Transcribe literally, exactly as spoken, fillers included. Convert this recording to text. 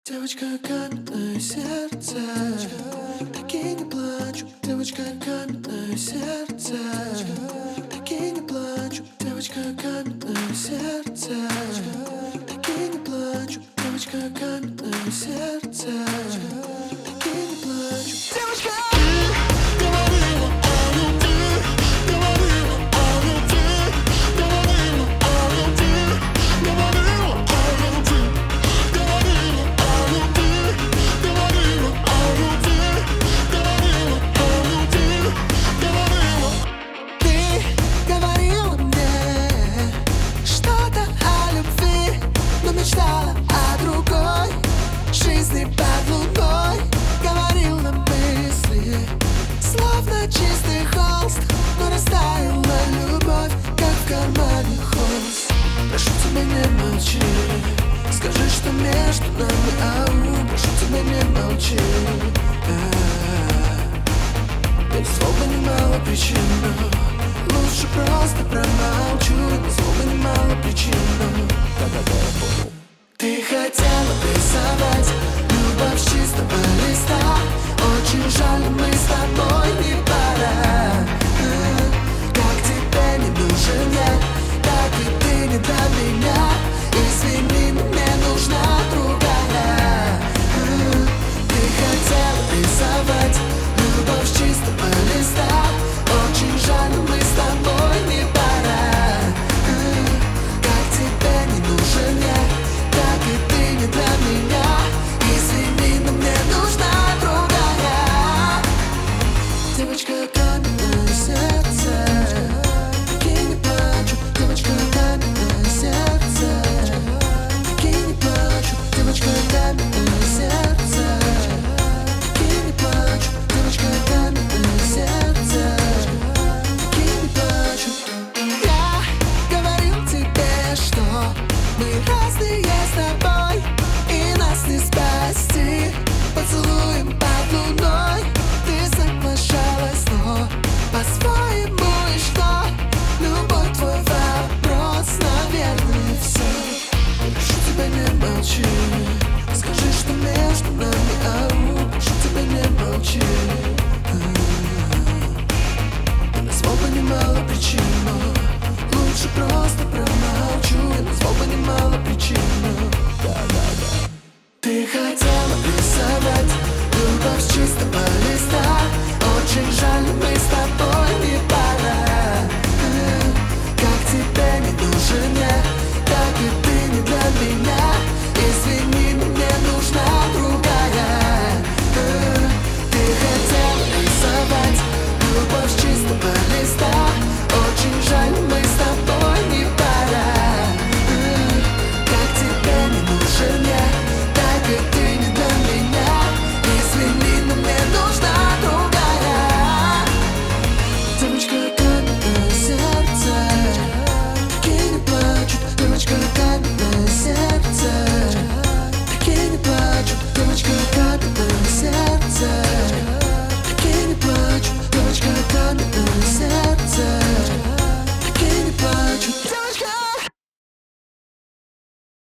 Девочка, каменное сердце, такие не плачут. Девочка, каменное сердце, такие не плачут. Девочка, каменное сердце, такие не плачут. Девочка, каменное сердце, такие не плачут. Девочка, ты говорила о любви, говорила о любви, говорила о любви, говорила о любви, говорила о любви, говорила о любви, говорила о любви, говорила. Ты говорила мне что-то о любви, но мечтала о другой жизни под луной. Говорила мысли, словно чистый холст, но растаяла любовь, как в кармане холст. Прошу тебя, не молчи, скажи, что между нами ау. Прошу тебя, не молчи, без слов немало причин, лучше просто промолчу. Без слов немало причин. Ты хотела рисовать любовь с чистого листа. Очень жаль, мы с тобой не пара. Как тебе не нужен я, так и ты не для меня. Извини, но мне нужна другая. Ты хотела рисовать любовь с чистого листа. Очень жаль, но мы с тобой не пара. Как тебе не нужен я, так и ты не для меня. Извини, но мне нужна другая. Девочка, каменное сердце, такие не плачут. Девочка, каменное сердце, такие не плачут. Девочка, каменное сердце, такие не плачут. Девочка, каменное сердце, такие не плачут. Я говорил тебе, что мы разные с тобой, и нас не спасти поцелуем под луной. Ты соглашалась, но по-своему и что? Любовь, твой вопрос, наверное, все. Прошу тебя, не молчи, скажи, что между нами ау. Прошу тебя, не молчи, я назвал бы немало причин, но лучше просто промолчу. Я назвал бы немало причин. Да-да-да. Ты хотела рисовать любовь с чистого листа. Очень жаль, мы с тобой не пара. Как тебе не нужен я, так и ты не для меня.